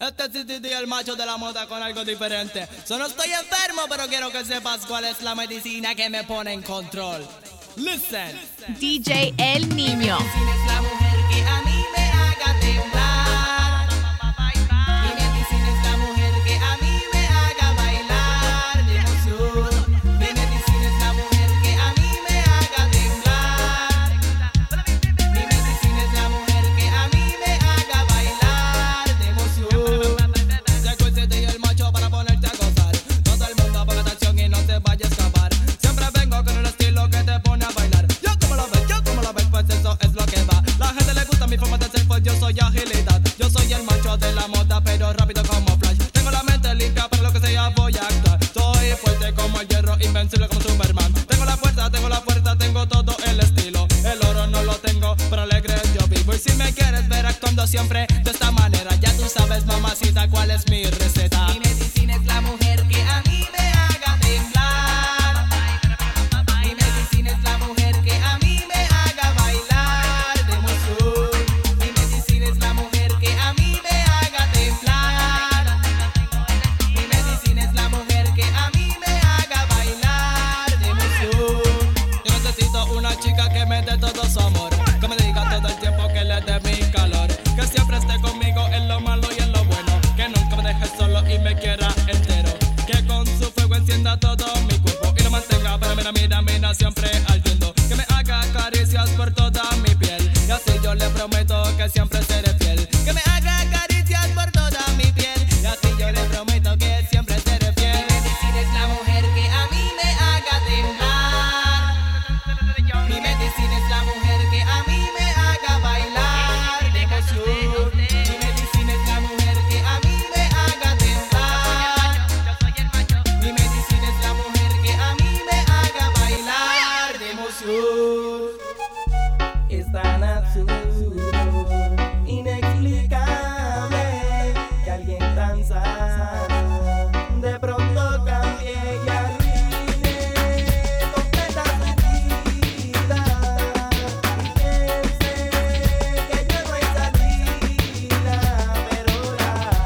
Este es CTD, el macho de la moda con algo diferente. Solo estoy enfermo, pero quiero que sepas cuál es la medicina que me pone en control. Listen. DJ El Niño. Mi medicina es la mujer que a mí me haga temblar. Mi medicina es la mujer que a mí me haga bailar de emoción. Mi medicina es la mujer que a mí me haga temblar. Mi medicina es la mujer que a mí me haga bailar de emoción. Llegó el CTD y el macho para ponerte a gozar. Todo el mundo ponga atención y no te vaya a escapar. Siempre vengo con el estilo que te pone a bailar. Yo como lo ves, pues eso es lo que va. La gente le gusta mi forma de ser, pues yo soy agilidad. Yo soy el macho de la moda, pero rápido como Flash. Tengo la mente limpia, para lo que sea voy a actuar. Soy fuerte como el hierro, invencible como Superman. Tengo la fuerza, tengo todo el estilo. El oro no lo tengo, pero alegre yo vivo. Y si me quieres ver actuando siempre de esta manera, ya tú sabes, mamacita, cuál es mi receta. Mi medicina es la mujer que a mí me haga temblar. Mi medicina es la mujer que a mí me haga bailar de emoción. Mi medicina es la mujer que a mí me haga temblar. Mi medicina es la mujer que a mí me haga bailar de emoción. Yo necesito una chica que me dé todo su amor, que me diga todo el tiempo que le dé mi calor, que siempre esté conmigo en lo malo y en lo bueno, que nunca me deje solo y me quiera entero, que con su fuego encienda todo mi cuerpo y lo mantenga para mira, siempre ardiendo, que me haga caricias por toda mi piel y así yo le prometo que siempre seré fiel, que me haga caricias por toda mi piel y así yo le prometo que siempre seré fiel. Mi medicina es la mujer que a mí me haga temblar. Mi medicina es la mujer que a mí me haga bailar de emoción. Mi medicina es la mujer que a mí me haga temblar. Mi medicina es la mujer que a mí me haga bailar de emoción. Es tan absurdo, inexplicable que alguien tan sano de pronto cambie y arruine completa su vida y piense que ya no hay salida, pero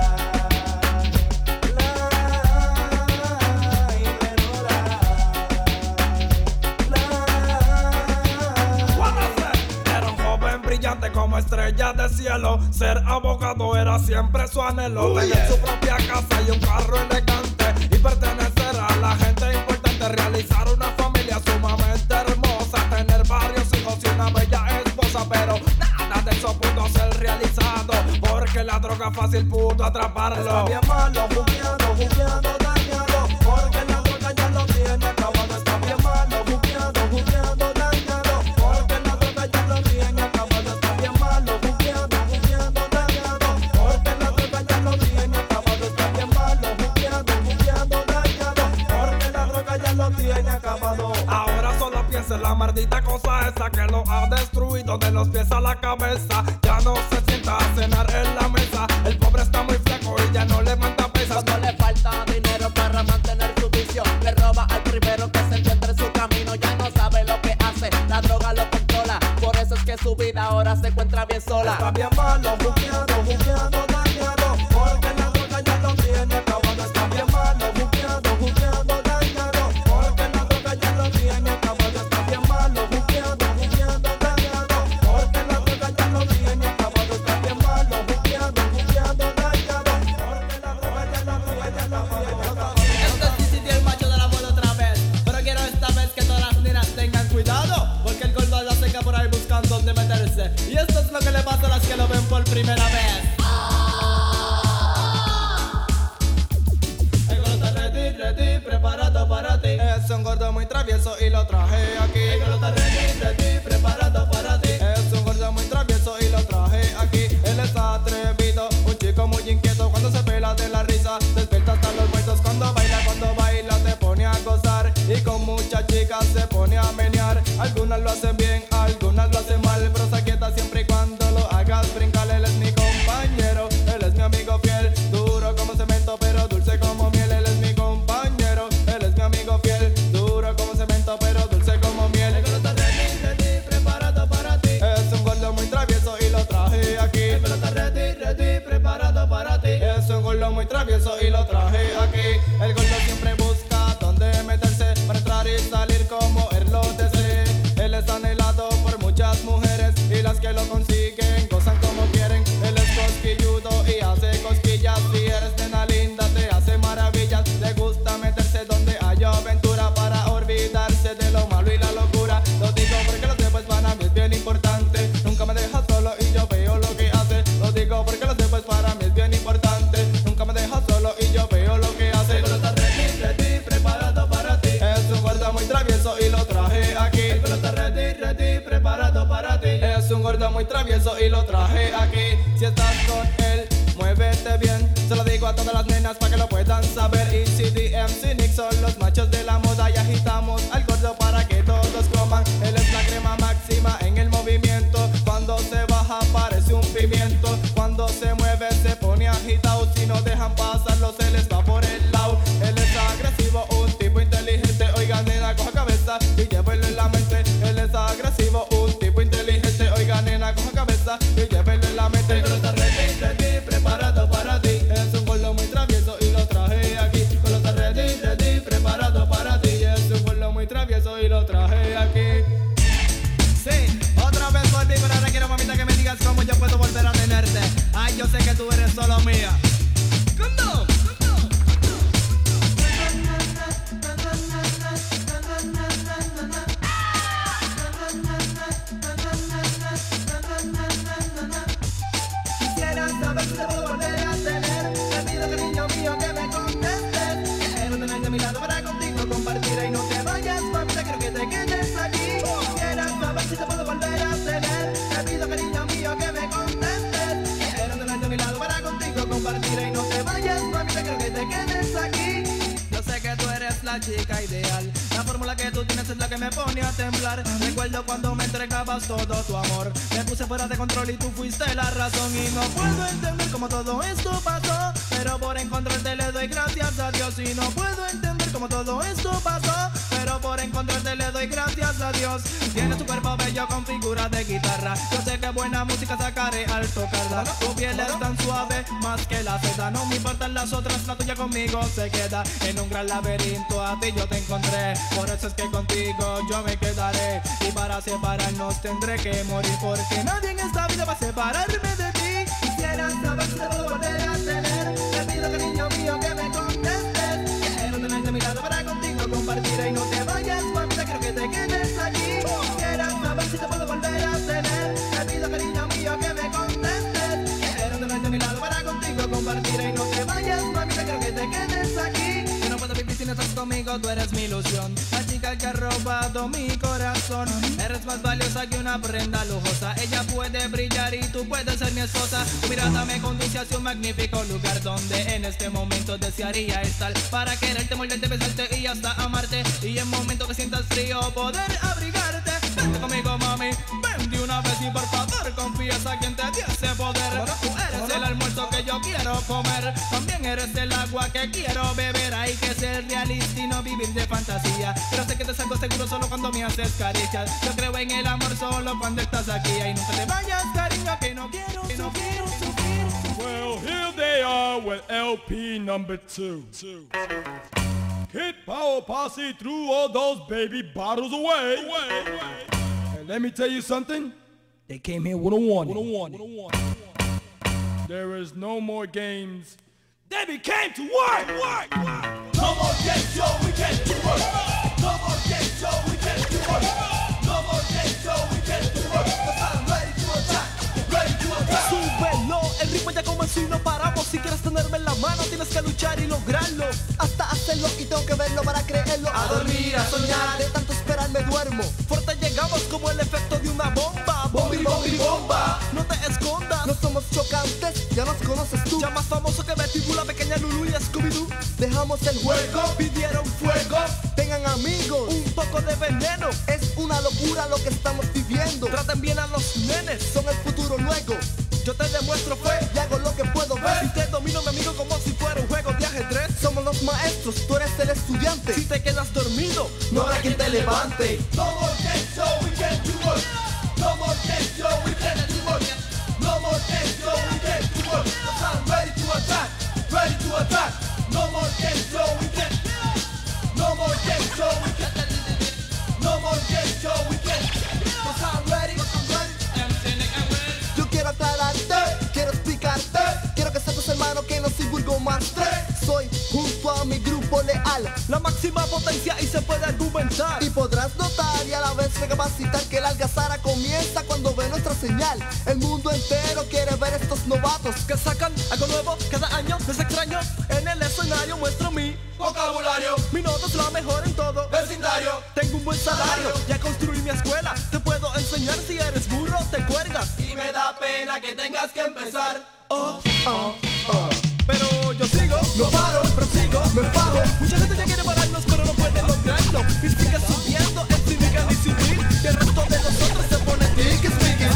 Era un joven brillante como estrella de cielo. Ser abogado era siempre su anhelo. Tener su propia casa y un carro elegante y pertenecer a la gente importante. Realizar una familia sumamente hermosa. Tener varios hijos y una bella esposa. Pero nada de eso pudo ser realizado porque la droga fácil pudo atraparlo. Está bien malo, jugueado, dañado, porque la droga ya lo tiene acabado. Está bien malo, jugueado, dañado, porque la droga ya lo tiene acabado. Está bien malo, jugueado, dañado, porque la droga ya lo tiene acabado. Está bien malo, jugueado, dañado, porque la droga ya lo tiene acabado. Ahora solo piensa en la maldita cosa esa que lo ha destruido de los pies a la cabeza. Ya no se sienta a cenar en la mesa. El pobre está muy flaco y ya no levanta pesas. Cuando le falta dinero para mantener su vicio, le roba al primero que se encuentre en su camino. Ya no sabe lo que hace, la droga lo controla. Por eso es que su vida ahora se encuentra bien sola. Está bien malo, jugueado, dañado, porque la droga ya lo tiene acabado. Está bien malo, jugueado, dañado, porque la droga ya lo tiene acabado. Está bien malo, jugueado, dañado, porque la droga ya lo tiene acabado. Está bien malo, jugueado, dañado, porque la droga ya lo tiene acabado. Este es CTD, el macho de la moda otra vez, pero quiero esta vez que todas las nenas tengan cuidado, porque el gordo la seca por ahí buscando dónde meterse. Y esto es lo que le pasa a las que lo ven por primera vez. El gordo está ready, preparado para ti. Es un gordo muy travieso y lo traje aquí. El gordo está ready, preparado para ti. Es un gordo muy travieso y lo traje aquí. Él es atrevido, un chico muy inquieto cuando se pela de la risa. Despierta hasta los muertos cuando baila te pone a gozar. Y con muchas chicas se pone a menear. Algunas lo hacen bien, algunas lo hacen mal, pero se quieta siempre y cuando lo hagas brincar. Él es mi compañero, él es mi amigo fiel, duro como cemento pero dulce como miel. Él es mi compañero, él es mi amigo fiel, duro como cemento pero dulce como miel. El gordo está ready, preparado para ti. Es un gordo muy travieso y lo traje aquí. El gordo está ready, preparado para ti. Es un gordo muy travieso y lo traje aquí. El gordo siempre busca dónde meterse para entrar y salir como él lo desee. Él es anhelado por muchas mujeres y las que lo consiguen gozan como quieren. Él es cosquilludo y hace cosquillas. Si eres nena linda te hace maravillas. Le gusta meterse donde haya aventura para olvidarse de lo malo y la locura. Lo digo porque lo sé, pues para mí es bien importante. Nunca me deja solo y yo veo lo que hace. Lo digo porque lo sé, pues para mí es bien importante. Nunca me deja solo y yo veo lo que hace. El gordo está ready, preparado para ti. Es un gordo muy travieso y lo traje aquí. El gordo está ready, preparado para ti. Es un gordo muy travieso y lo traje aquí. Si estás con él, muévete bien. Se lo digo a todas las nenas para que lo puedan saber. Y MC Nick son los machos de la moda. Y agitamos al gordo para que todos coman. Él es la crema máxima en el movimiento. Cuando se baja parece un pimiento. Cuando se mueve se pone agitado. Si no dejan pasarlo se les va por el lado. Él es agresivo, un tipo inteligente. Oiga nena, coja cabeza y llévelo en la mente. Él es agresivo, un tipo inteligente. Oiga nena, coja cabeza y llévelo en la mente. El gordo está ready, preparado para ti. Es un gordo muy travieso y lo traje aquí. El gordo está ready, preparado para ti. Es un gordo muy travieso y lo traje aquí. Sí, otra vez volví, pero ahora quiero, mamita, que me digas cómo yo puedo volver a tenerte. Ay, yo sé que tú eres solo mía. ¿Cómo? Quisiera saber si te puedo volver a tener. Te pido, cariño mío, que me contestes. Quiero tenerte a mi lado para contigo compartir y no te vayas, mamita, quiero que te quedes aquí. Quisiera saber si te puedo volver a tener. Te pido, cariño mío, que me contestes. Quiero tenerte a mi lado para contigo compartir y no te vayas, mamita, quiero que te quedes aquí. Yo sé que tú eres la chica ideal. La fórmula que tú tienes es la que me pone a temblar. Recuerdo cuando me entregabas todo tu amor. Me puse fuera de control y tú fuiste la razón. Y no puedo entender cómo todo esto pasó, pero por encontrarte le doy gracias a Dios. Y no puedo entender cómo todo esto pasó, pero por encontrarte le doy gracias a Dios. Tienes tu cuerpo bello con figura de guitarra. Yo sé que buena música sacaré al tocarla. Tu piel es tan suave, más que la seda. No me importan las otras, la tuya conmigo se queda. En un gran laberinto a ti yo te encontré. Por eso es que contigo yo me quedaré. Y para separarnos tendré que morir, porque nadie en esta vida va a separarme de ti. Quisiera saber si te puedo volver a tener. Te pido, cariño mío, que me contestes. Quiero tenerte a mi lado para contigo compartir y no te vayas, mamita, quiero que te quedes aquí. Quisiera saber si te puedo volver a tener. Te pido, cariño mío, que me contestes. Quiero tenerte a mi lado para contigo compartir y no te vayas, mamita, quiero que te quedes aquí. Yo no puedo vivir si no estás conmigo, tú eres mi ilusión. La chica que ha robado mi corazón. Eres más valiosa que una prenda lujosa. Ella puede brillar y tú puedes ser mi esposa. Tu mirada me conduce hacia un magnífico lugar donde en este momento desearía estar. Para quererte, morderte, besarte y hasta amarte. Y en momentos que sientas frío poder abrigarte. Vente conmigo, mami, ven de una vez y por favor confías a quien te dio ese poder. Tú eres el almuerzo que yo quiero comer. También eres el agua que quiero beber. Hay que ser realista y no vivir de fantasía. Pero sé que te salgo seguro solo cuando me haces caricias. Yo creo en el amor solo cuando estás aquí. Y nunca te vayas, cariño, que no quiero sufrir. Well, here they are with LP number 2. Kid Power Posse threw all those baby bottles away. And let me tell you something. They came here with a warning. There is no more games. They came to work. No more games, yo, we came to work. No more games, yo, we came to work. No more games, yo, we came to work. 'Cause I'm ready to attack, ready to attack. Súbelo, el ritmo ya comenzó y no paramos. Si quieres tenerme en la mano tienes que luchar y lograrlo. Hasta hacerlo y tengo que verlo para creerlo. A dormir, a soñar, de tanto esperar me duermo. Fuerte llegamos como el efecto de una bomba. bombi, bombi, bomba. No te escondas, no somos chocantes, ya nos conoces tú. Ya más famoso que Betty Boo, la pequeña Lulu y Scooby-Doo. Dejamos el juego, pidieron fuego. Tengan amigos, un poco de veneno. Es una locura lo que estamos viviendo. Traten bien a los nenes, son el futuro luego. Yo te demuestro fe y hago lo que puedo ver. Y te domino, mi amigo, como si fuera un juego de ajedrez. Somos los maestros, tú eres el estudiante. Si te quedas dormido, No habrá quien te levante. No more games, yo, we came to work. No more games, yo, we came to work. No more games, yo, we came to work. 'Cause I'm ready to attack, ready hermano que no soy vulgo más. Soy junto a mi grupo leal La máxima potencia y se puede argumentar. y podrás notar y a la vez recapacitar que la algazara comienza cuando ve nuestra señal. El mundo entero quiere ver estos novatos Que sacan algo nuevo cada año. No es extraño, en el escenario muestro mi Vocabulario, Mi nota es la mejor en todo. vecindario. Tengo un buen salario, ya construí mi escuela. Te puedo enseñar, si eres burro te cuelgas. Y me da pena que tengas que empezar. Pero yo sigo, No paro, prosigo, me paro. Mucha gente ya quiere pararnos, pero no puede lograrlo. Y sigue subiendo en cívica y civil. Y el resto de nosotros se pone Tiki, tiki.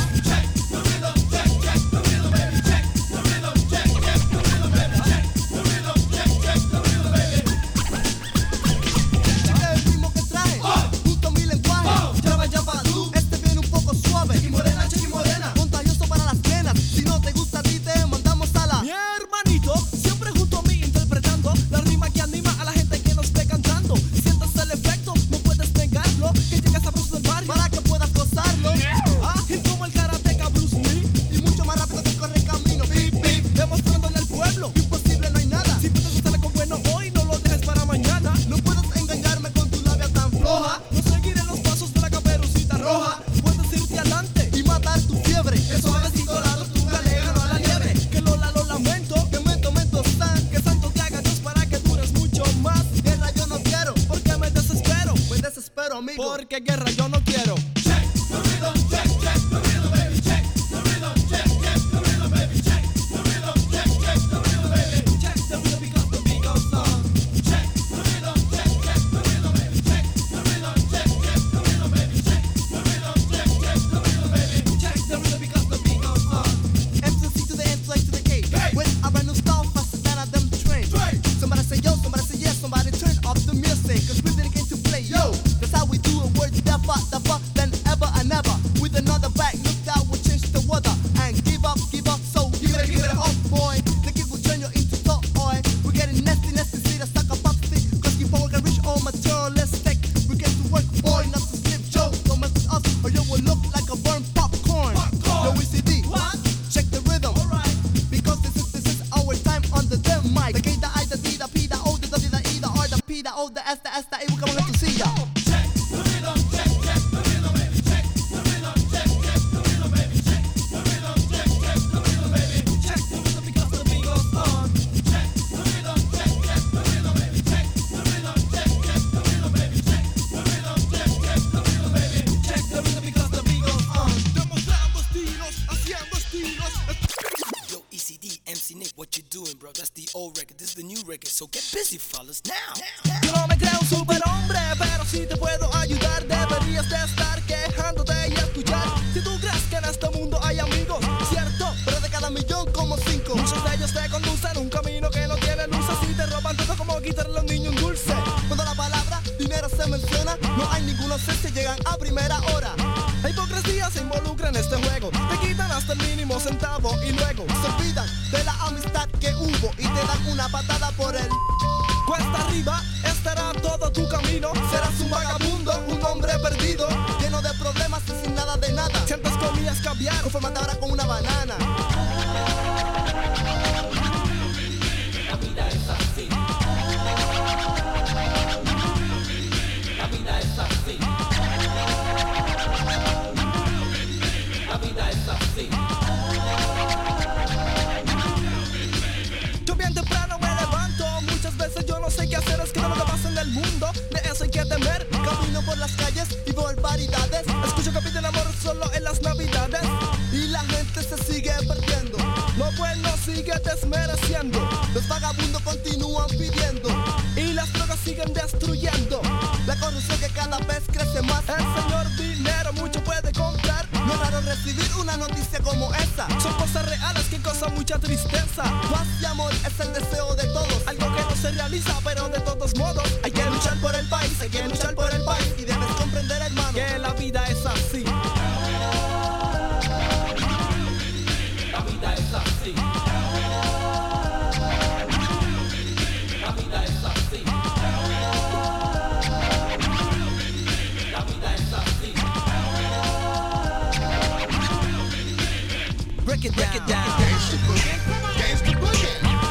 Checa el ritmo que trae, junto a mi lenguaje. Llama, llama, tú. Este viene un poco suave Y morena, chiqui morena. contagioso para las penas. Si no te gusta a ti te mandamos a la. Mi hermanito, siempre junto a mí interpretando la rima que anima a la gente que nos esté cantando. Sientes el efecto, no puedes negarlo. Que llegas sabroso del barrio. Para que puedas gozarlo Y como el karateca Bruce Lee, y mucho más rápido que corre camino. Pip, pip. demostrándole al pueblo. Imposible, no hay nada. Si puedes gustar algo bueno hoy, no lo dejes para mañana. No puedes engañarme con tu labia tan floja No seguiré los pasos de la caperucita roja. Puedes irte adelante. y matar tu fiebre. Que suavecito la tortuga le ganó a la liebre. Que Lola lo lamento. Que mento, san. Que santo te haga Dios para que dures mucho más. Guerra yo no quiero, Porque me desespero. me desespero, amigo. Porque guerra yo no quiero. Check the rhythm because the beat goes on. Check the rhythm because the beat goes on. MCC to the N, play to the K. With a brand new style, faster than a them train. Somebody say yo, somebody say yes, somebody turn off the music. Cause we didn't came to play, yo. That's how we do it, words never, then ever and never. With another back, look out, we'll change the weather. And give up, so give it up, boy. The kid will turn you into thought, boy. We're getting nasty, see the sucker pop stick. Cause you power can reach all materialistic. We get to work, boy, not to slip, Joe. Don't mess with us, or you will look like a burned popcorn. No ECD, check the rhythm. Because this is our time on the damn mic. The K, the I, the D, the P, the O, the W, the E, the R, the P, the O, the S, the S, the A. We're coming to see ya. Check the rhythm because the beat goes on. Check the rhythm because the beat goes on. Demostrando estilos, haciendo estilos. Yo, ECD, MC Nick, what you doing, bro? That's the old record, this is the new record, so get busy, fellas, now. Yo no me creo un superhombre, pero si te puedo ayudar. Deberías de estar quejándote y escuchar. Si tú crees que en este mundo hay amigos, cierto, Pero de cada millón como 5. muchos de ellos te conducen un camino que no tiene luces y te roban todo como quitarle a un niño un dulce. Cuando la palabra dinero se menciona, no hay ninguno se llegan a primera hora. La hipocresía se involucra en este juego. Te quitan hasta el mínimo centavo y luego Se olvidan de la amistad que hubo y te dan una patada por el. cuesta arriba estará todo tu camino. Serás un vagabundo, un hombre perdido, lleno de problemas y sin nada de nada. Si antes comías caviar, Conformante ahora con una banana. yo bien temprano me levanto. Muchas veces yo no sé qué hacer, es que no lo que pasa en el mundo. De eso hay que temer. Camino por las calles y veo barbaridades. Escucho que piden amor solo en las navidades. Y la gente se sigue perdiendo. Lo bueno sigue desmereciendo. Los vagabundos continúan pidiendo. Y las drogas siguen destruyendo. La corrupción que cada vez crece más. El señor dinero mucho puede comprar. No es raro recibir una noticia como esa. Son cosas reales que causan mucha tristeza. Paz y amor es el deseo de todos. Algo que no se realiza, pero de todos modos hay que luchar por el país, hay que luchar por el país. Y debes comprender, hermano, Que la vida es así. break it down. Break it down.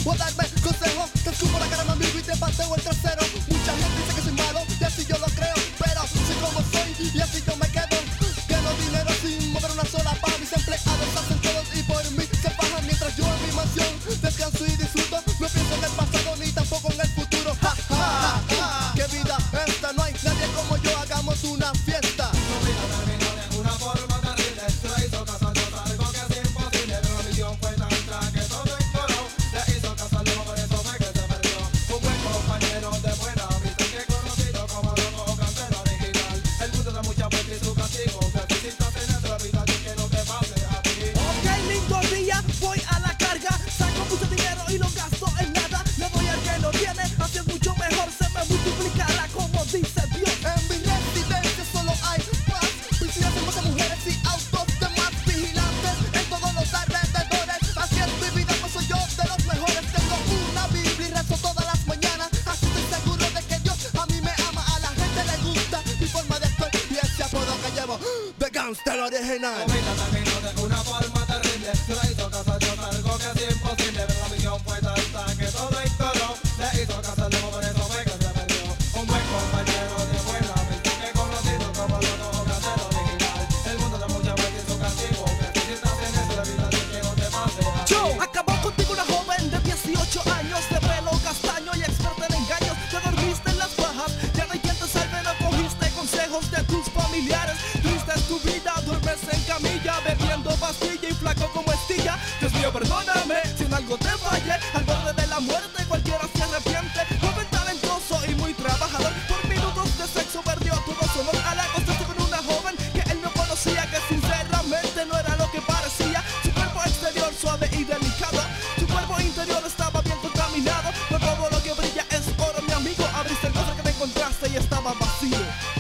o darme consejos. Te escupo la cara a mi amigo y te pateo el trasero. Mucha gente dice que soy malo y así yo lo creo, pero soy como soy y así yo me quedo. Gano dinero sin mover una sola paja. Mis empleados hacen todos y por mí se fajan mientras yo en mi mansión descanso y disfruto. No pienso en el pasado ni tampoco en el futuro. Ja, ja, ja, ja. Qué vida esta, no hay nadie como yo, hagamos una fiesta. Tu vida terminó de una forma terrible. Le hizo caso a Dios, algo que es imposible. Pero la misión fue tan extra que todo ignoró. Le hizo caso a Dios, por eso fue que se perdió. Un buen compañero de buena amistad que conocido como loco cantero original. El mundo da mucha vuelta y su castigo. Necesitas tener la vida y que no te pase a ti. Ok, lindo día, voy a la carga. Saco mucho dinero y lo gasto en nada. Le doy al que no tiene, así es mucho mejor. Se me multiplicará como dice Dios. En mi residencia solo hay paz. Piscinas hermosas, mujeres y autos de más vigilantes en todos los alrededores. Así es mi vida, pues soy yo de los mejores. Tengo una Biblia y rezo todas las mañanas. Así estoy seguro de que Dios a mí me ama. A la gente le gusta mi forma de actuar y ese apodo que llevo de gangster original. Tu vida terminó de una forma terrible. Le hizo caso a Dios, algo que es imposible. Pero la misión fue tanta que todo ignoró. Le hizo caso a Dios, por eso fue que se perdió. Un buen compañero de buena amistad que conocido como loco cantero original. El mundo da mucha vuelta y su castigo. Necesitas tener la vida y que no te pase a ti. Yo acabó contigo una joven de 18 años, de pelo castaño y experta en engaños. Ya dormiste en las bajas, ya no hay quien te salve, no cogiste consejos de tus familiares. Triste es tu vida, duermes en camilla, bebiendo pastilla y flaco como estilla. Dios mío, perdóname si en algo te fallé, al borde de la muerte cualquiera se arrepiente. Joven talentoso y muy trabajador, por minutos de sexo perdió todo su honor al acostarse con una joven que él no conocía, que sinceramente no era lo que parecía. Su cuerpo exterior suave y delicado, su cuerpo interior estaba bien contaminado. No todo lo que brilla es oro, mi amigo. Abriste el cofre que te encontraste y estaba vacío.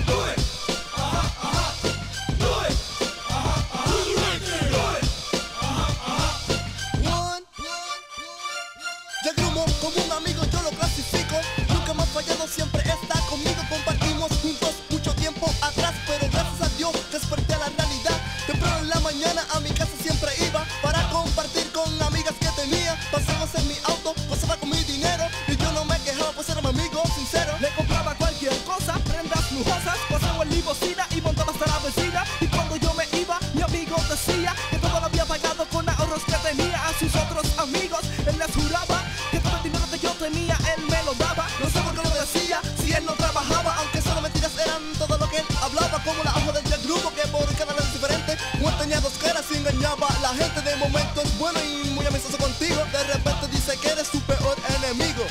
Ya grumo como un amigo, yo lo clasifico. Nunca me ha fallado, siempre está conmigo. Compartimos juntos mucho tiempo atrás, pero gracias a Dios desperté a la realidad. Temprano en la mañana a mi casa siempre iba para compartir con amigas que tenía. Pasamos en mi auto, pasaba con mi dinero y yo no me quejaba, pues era mi amigo sincero. Le compraba cualquier cosa, prendas lujosas, paseo en limosina y montaba hasta la vecina. Y cuando yo me iba, mi amigo decía que todo lo había pagado con ahorros que tenía. A sus otros amigos él les juraba que todo el dinero que yo tenía él me lo daba. No sé por qué lo decía si él no trabajaba, aunque solo mentiras eran todo lo que él hablaba. Como la hoja del grupo que por cada vez diferente, uno tenía dos caras y engañaba a la gente. De momento es bueno y muy amistoso contigo, de repente dice que eres tu peor enemigo.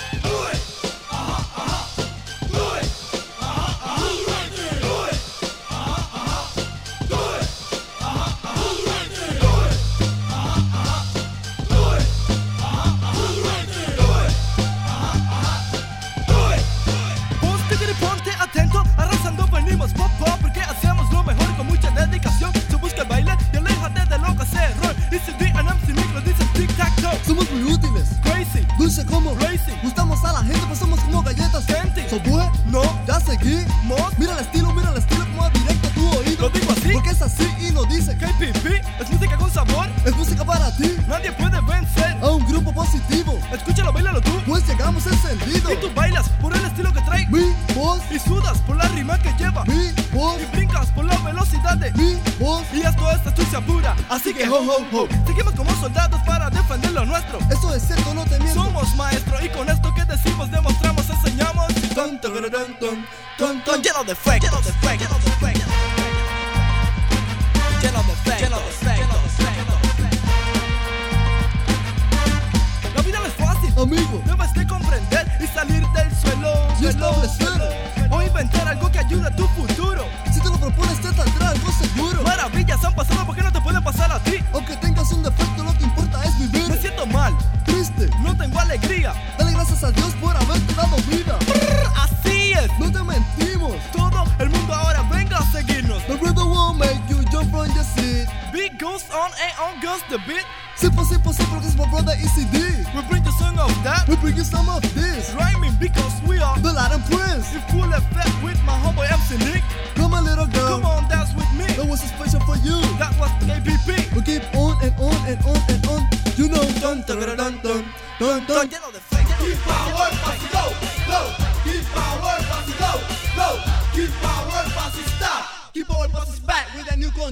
Ponte atento, arrasando venimos pop pop, porque hacemos lo mejor con mucha dedicación. Se busca el baile y aléjate de lo que hace error. Y si D and MC Nick lo dicen tic tac toe. Somos muy útiles, crazy, dulce como racing. Gustamos a la gente, pues somos como galletas gente. ¿So no? Ya seguimos. Mira el estilo como directo a tu oído. Lo digo así, porque es así y lo dice KPP. Es música con sabor, es música para ti. Nadie puede vencer a un grupo positivo. Escúchalo, bailalo tú, pues llegamos encendidos. Y tú bailas por el estilo que trae mi voz, y sudas por la rima que lleva mi voz, y brincas por la velocidad de mi voz. Y esto es astucia pura, así que ho ho ho. Seguimos como soldados para defender lo nuestro. Eso es cierto, no te miento. Somos maestros y con esto que decimos demostramos, enseñamos. Ton, ton, ton, ton, ton, ton, lleno de fuego, lleno de fuego, lleno de fuego, lleno de fuego, lleno de fuego. La vida no es fácil, amigo. Debes de comprender y salir del suelo y establecer o inventar algo que ayude a tu futuro. Si te lo propones te saldrá algo seguro. Maravillas han pasado porque no te pueden pasar a ti. Aunque tengas un defecto, lo que importa es vivir. Me siento mal, triste, no tengo alegría. Dale gracias a Dios por haberte dado vida. Así es, no te mentimos. Todo el mundo ahora venga a seguirnos. The rhythm will make you jump from your seat. Beat goes on and on goes the beat. Simple, simple, simple, this is my brother ECD. We bring you some of that, we bring you some of this. Rhyming because we are the Latin Prince. In full effect with my homeboy MC Nick. Come on little girl, come on dance with me. That was a special for you, that was KPP. We keep on and on and on and on. You know, dun dun dun dun dun dun.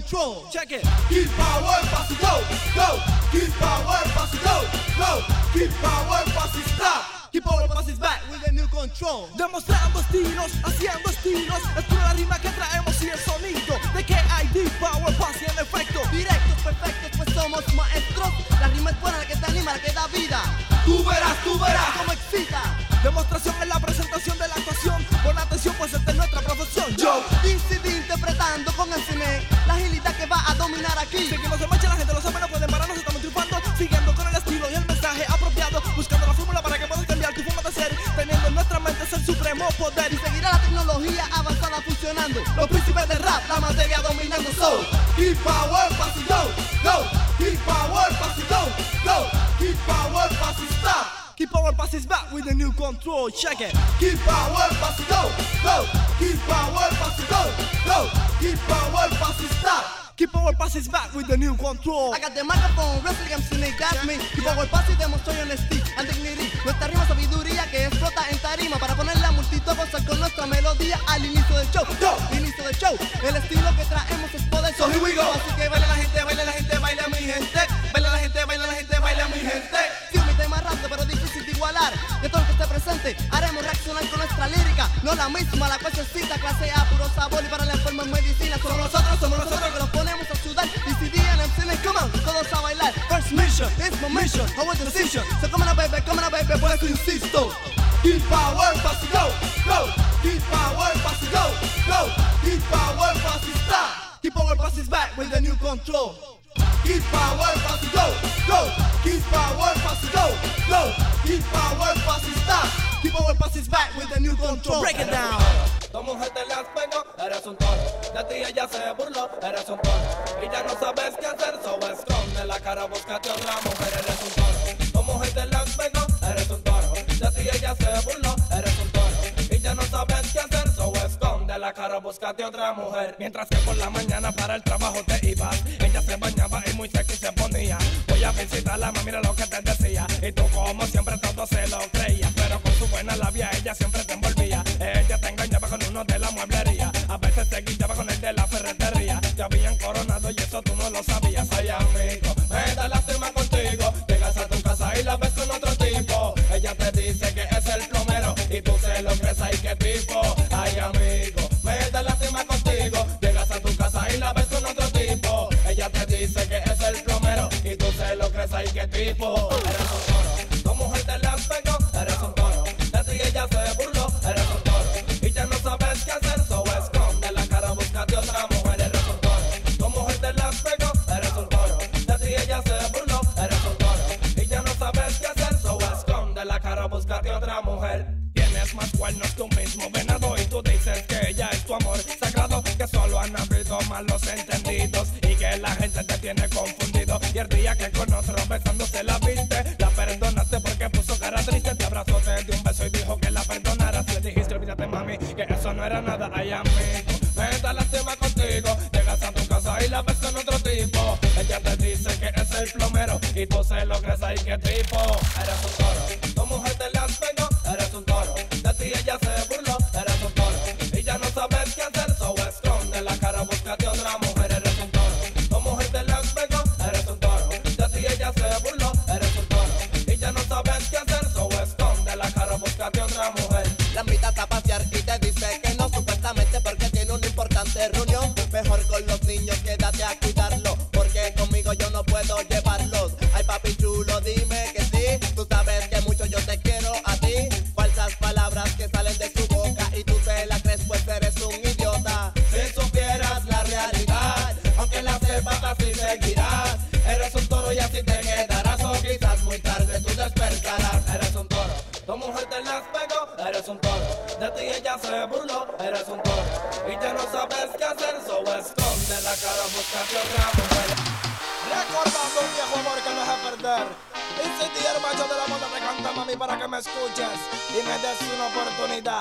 control. Check it. Keep power, pass it, go, go. Keep power, pass it, go, go. Keep power, pass it, stop. Keep power, pass it back with the new control. Demostrando estilos, haciendo estilos. Es por la rima que traemos y el sonido de que hay deep power, pass y en efecto. Directos, perfectos, pues somos maestros. La rima es buena, la que te anima, la que da vida. Tú verás, Como excita. Demostración en la presentación de la actuación. Pon atención, pues esta es nuestra profesión. yo. DCD interpretando con el cine. La agilidad que va a dominar aquí. Seguimos en marcha, la gente lo sabe, no pueden pararnos, estamos triunfando. Siguiendo con el estilo y el mensaje apropiado. Buscando la fórmula para que puedas cambiar tu forma de ser. Teniendo en nuestra mente el supremo poder. Y seguirá la tecnología avanzada funcionando. Los príncipes de rap, la materia dominando. So, Keep power, pass it, go, go. Keep power, pass it, go, go. Keep power, pass it, stop. Keep power passes back with the new control. Check it. Keep power, pass it, go, go. Keep power, pass it, go, go. Keep power, pass it, stop. Keep power passes back with the new control. I got the microphone, wrestling MC Nick, that's me. Keep power pass y demostró honesty and dignity. Nuestra rima sabiduría que explota en tarima para poner la multitud a gozar con nuestra melodía al inicio del show. Yo. Inicio del show. El estilo que traemos es poder. So here we go. Así que baila la gente, baila la gente, baila mi gente. Baila la gente, baila la gente, baila mi gente. Sí, mi tema rápido, pero difícil de igualar. De todo lo que esté presente, haremos reaccionar con nuestra lírica. No la misma, la cual se cita, clase A, puro sabor y para la enferma en medicina. Somos nosotros que los ponemos a sudar. DCD and MC, come on, todos a bailar. First mission, it's my mission, our decision. So come on, baby, por eso insisto. Keep power, pass it, go, go. Keep power, pass it, go, go. Keep power, pass it, stop. Keep power passes back with the new control. Keep power, pass it, go, go. Keep power, pass it, go, go. Keep power, pass it, stop. Keep power passes back with the new control. Break it down. Tu mujer te las pegó, eres un toro. De ti ella se burló, eres un toro. Y ya no sabes qué hacer, so esconde la cara, búscate otra mujer, eres un toro. Tu mujer te las pegó, eres un toro. De ti ella se burló, eres un toro. Y ya no sabes qué hacer, so esconde la cara, búscate otra mujer. Mientras que por la mañana para el trabajo te ibas, ella se bañaba y muy sexy se ponía. Voy a visitarla, mira lo que te decía. Y tú como siempre todo se lo creías, pero con su buena labia ella siempre te envolvía. Ella te engañaba con uno de la mueblería, a veces te guillaba con el de la ferretería. Te habían coronado y eso tú no lo sabías. Ay amigo, me da lástima contigo. Llegas a tu casa y la ves con otro tipo. Ella te dice que es el plomero y tú se lo crees, ay qué tipo. Ay amigo, me da lástima contigo. Llegas a tu casa y la ves con otro tipo. Ella te dice que es el plomero y tú se lo crees, ay qué tipo. Eres un toro, tu mujer te las pegó, eres un toro. De ti ella se burló, eres un toro. Y ya no sabes qué hacer, so esconde la cara, búscate otra mujer, eres un toro. Tu mujer te las pegó, eres un toro. De ti ella se burló, eres un toro. Y ya no sabes qué hacer, so esconde la cara, búscate otra mujer. Tienes más cuernos que un mismo venado y tú dices que ella es tu amor sagrado, que solo han habido malos entendidos y que la gente te tiene confundido. Y el día que con otro besándose la viste, la perdonaste porque puso cara triste. Te abrazó, te dio un beso y dijo que la perdonaras. Le dijiste, olvídate mami, que eso no era nada. Ay amigo, me da lástima contigo. Llegas a tu casa y la ves con otro tipo. Ella te dice que es el plomero y tú se lo crees, ay qué tipo. Eres un toro, tu mujer te las pegó, eres un toro. De ti ella se burló, eres un toro. Y ya no sabes qué hacer, so esconde la cara, búscate otra mujer, eres un toro. Tu mujer te las pegó, eres un toro. De ti ella se burló, eres un toro. Y ya no sabes qué hacer, so esconde la cara, búscate otra mujer. La invitas a pasear y te dice que no, supuestamente porque tiene una importante reunión. Mejor con los niños quédate a cuidarlo, porque conmigo yo no puedo llevarlos. Ay papi chulo, dime que sí, tú sabes que mucho yo te quiero a ti. Falsas palabras que salen de tu boca y tú te la crees, pues eres un idiota. Si supieras la realidad, aunque la sepas así seguirás. Eres un toro y así te quedarás, o quizás muy tarde tú despertarás. Eres un toro, tu mujer te las pegó, eres un toro. De ti ella se burló, eres un toro. Y ya no sabes qué hacer, so esconde la cara, búscate otra mujer. Recordando un viejo amor que no deja perder. Y si ti el macho de la moda te canta mami para que me escuches y me des una oportunidad.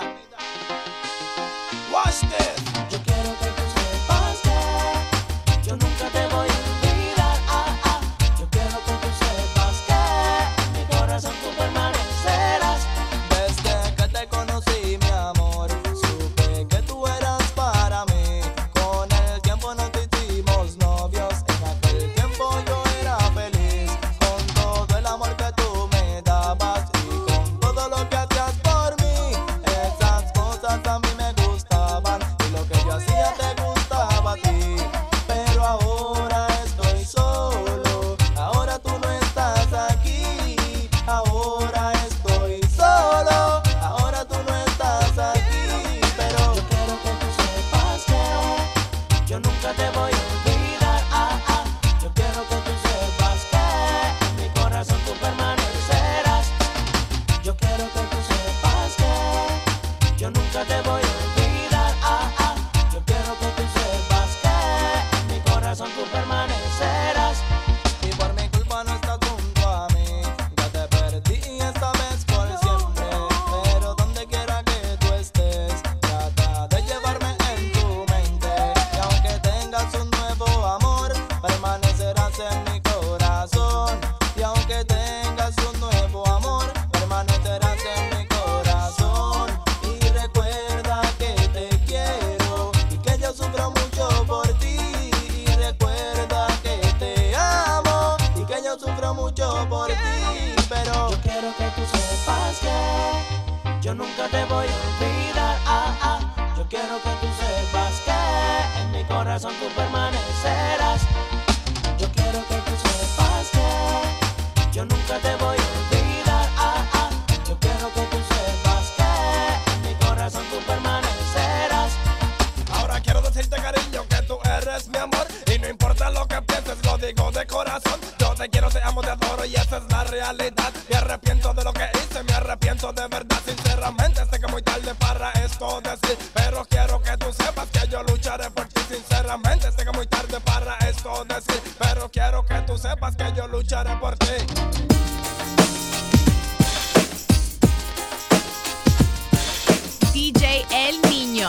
Watch this. Yo quiero que tú sepas que yo nunca te voy a olvidar. Yo quiero que tú sepas que en mi corazón tú permanecerás. Desde que te conocí, mi amor, supe que tú eras para mí. Con el tiempo nos hicimos nunca te voy a olvidar. Yo quiero que tú sepas que en mi corazón tú permanecerás. Yo quiero que tú sepas que yo nunca te voy a olvidar. Yo quiero que tú sepas que en mi corazón tú permanecerás. Ahora quiero decirte, cariño, que tú eres mi amor. Y no importa lo que pienses, lo digo de corazón. Yo te quiero, te amo, te adoro y esa es la realidad. Me arrepiento de lo que hice, me arrepiento de verdad. Sinceramente sé que muy tarde para esto decir, pero quiero que tú sepas que yo lucharé por ti. Sinceramente sé que muy tarde para esto decir, pero quiero que tú sepas que yo lucharé por ti. DJ El Niño.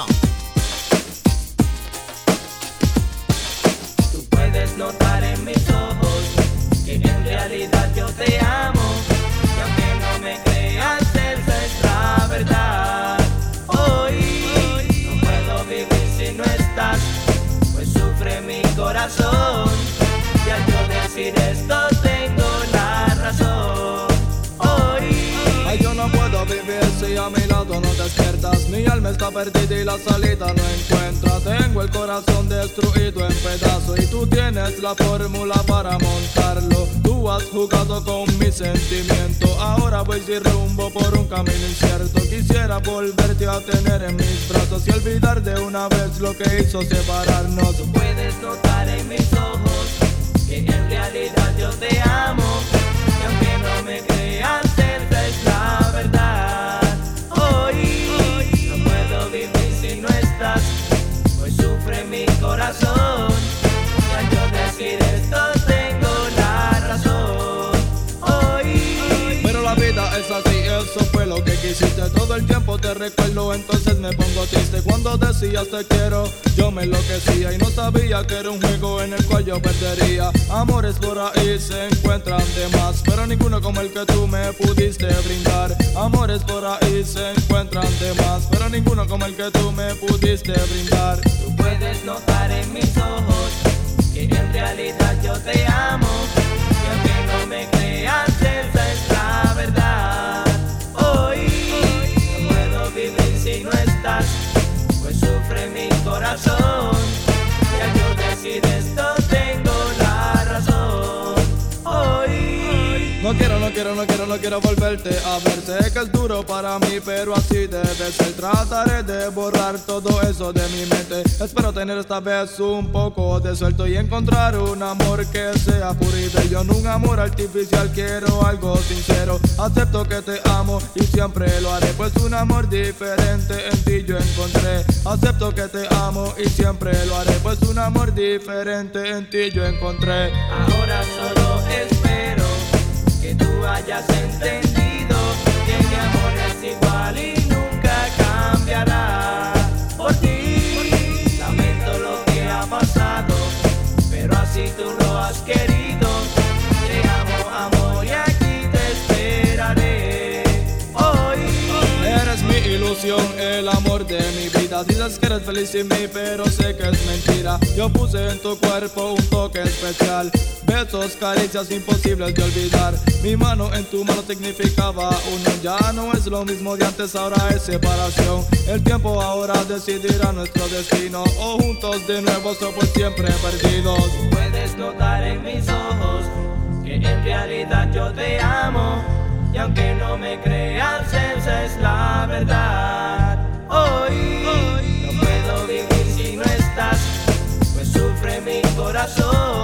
Tú puedes notar en mis ojos que en realidad yo te amo. Y aunque no me creas, esa es la verdad. Hoy no puedo vivir si no estás, pues sufre mi corazón. Y al yo decir esto tengo la razón. Ay, yo no puedo vivir si a mi lado no despiertas. Mi alma está perdida y la salida no encuentra. Tengo el corazón destruido en pedazos y tú tienes la fórmula para montarlo. Tú has jugado con mi sentimiento, ahora voy sin rumbo por un camino incierto. Quisiera volverte a tener en mis brazos y olvidar de una vez lo que hizo separarnos. Tú puedes notar en mis ojos que en realidad yo te amo. Y aunque no me creas, esa es la verdad. Hoy no puedo vivir si no estás, pues sufre mi corazón. Y al yo decir esto tengo la razón. Hoy pero la vida es así, eso fue lo que quisiste. Todo el tiempo te recuerdo, entonces me pongo triste. Cuando decías te quiero, yo me enloquecía y no sabía que era un juego en el cual yo perdería. Amores por ahí se encuentran de más, pero ninguno como el que tú me pudiste brindar. Amores por ahí se encuentran de más, pero ninguno como el que tú me pudiste brindar. tú puedes notar en mis ojos que en realidad yo te amo. Y aunque no me creas, esa es la verdad. Hoy no puedo vivir si no estás, pues sufre mi corazón. Y al yo decir esto tengo la razón. Hoy No quiero volverte a ver. Sé que es duro para mí, pero así debe ser. Trataré de borrar todo eso de mi mente. Espero tener esta vez un poco de suelto y encontrar un amor que sea puro y bello. No un amor artificial, quiero algo sincero. Acepto que te amo y siempre lo haré, pues un amor diferente en ti yo encontré. Acepto que te amo y siempre lo haré, pues un amor diferente en ti yo encontré. ahora solo espero que tú hayas entendido que mi amor es igual y nunca cambiará. Por ti lamento lo que ha pasado, pero así tú lo has querido. Te amo, amor, y aquí te esperaré. Hoy Eres mi ilusión, el amor de mi vida. Dices que eres feliz sin mí, pero sé que es mentira. Yo puse en tu cuerpo un toque especial, besos, caricias imposibles de olvidar. Mi mano en tu mano significaba uno. Ya no es lo mismo de antes, ahora es separación. El tiempo ahora decidirá nuestro destino, o juntos de nuevo o por siempre perdidos. puedes notar en mis ojos que en realidad yo te amo. Y aunque no me creas, esa es la verdad. Hoy no puedo vivir si no estás, pues sufre mi corazón.